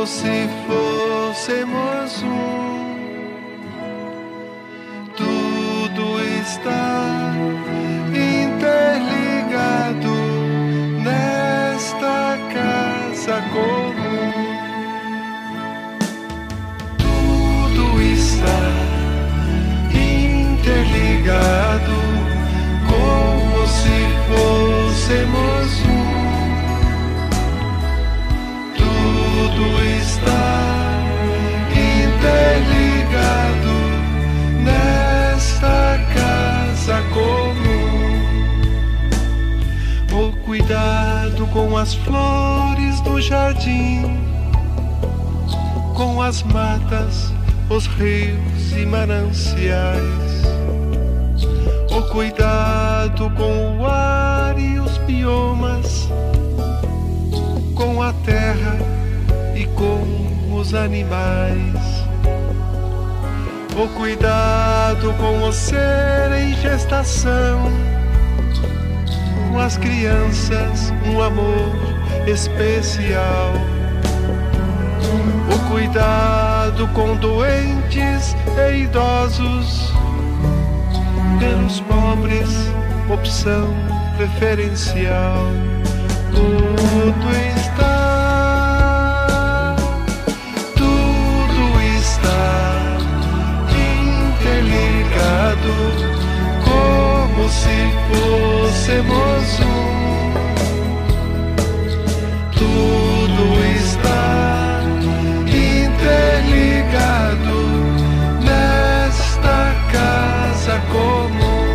se fôssemos um. Tudo está interligado nesta casa comum. Tudo está interligado como se fôssemos um. Tudo está interligado nesta casa comum. O cuidado com as flores do jardim, com as matas, os rios e mananciais. O cuidado com o ar e os biomas, com a terra e com os animais. O cuidado com o ser em gestação, com as crianças, um amor especial. O cuidado com doentes e idosos, pelos pobres, opção preferencial. Tudo está interligado como se fôssemos um. Tudo está interligado nesta casa comum.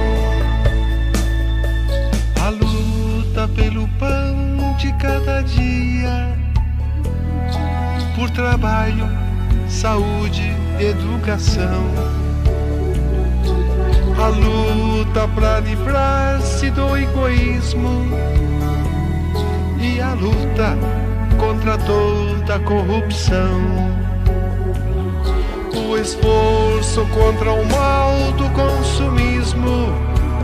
A luta pelo pão de cada dia, por trabalho, saúde, educação. A luta para livrar-se do egoísmo e a luta contra toda a corrupção. O esforço contra o mal do consumismo,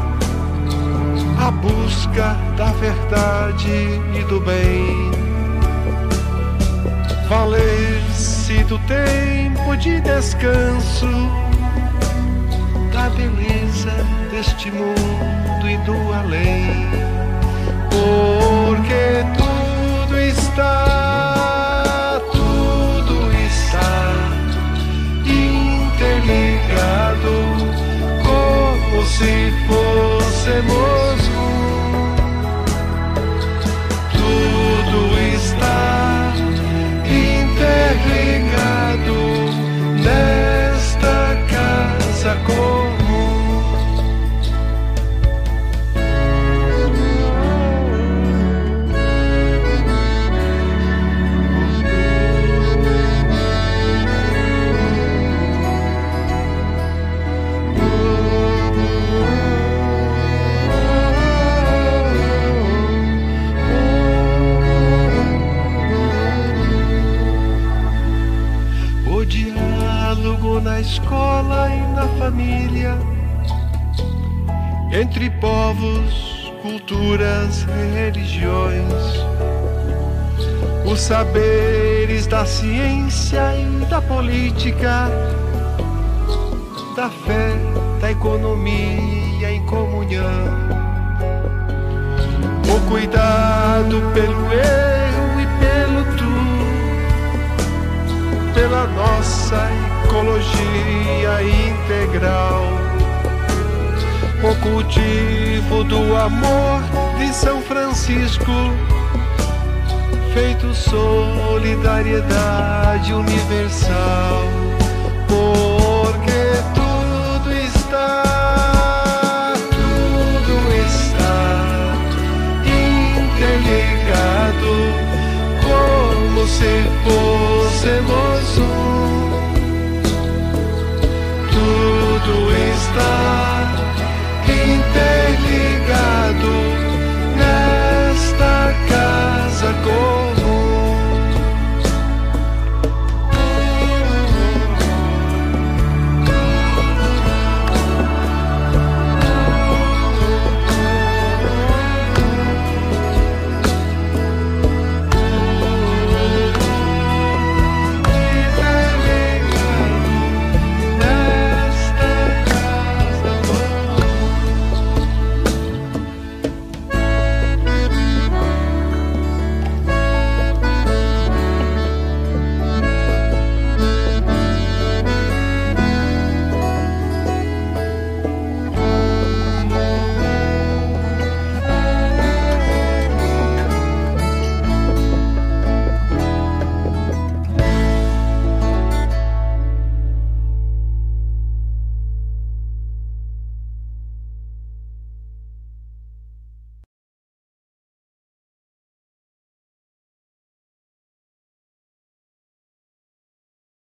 a busca da verdade e do bem. Valer-se do tempo de descanso, da beleza deste mundo e do além. Porque tudo está interligado como se fôssemos um. Tudo está interligado nesta casa comum. Na escola e na família, entre povos, culturas e religiões, os saberes da ciência e da política, da fé, da economia em comunhão. O cuidado pelo eu e pelo tu, pela nossa ecologia integral. O cultivo do amor de São Francisco, feito solidariedade universal. Porque tudo está interligado como se fosse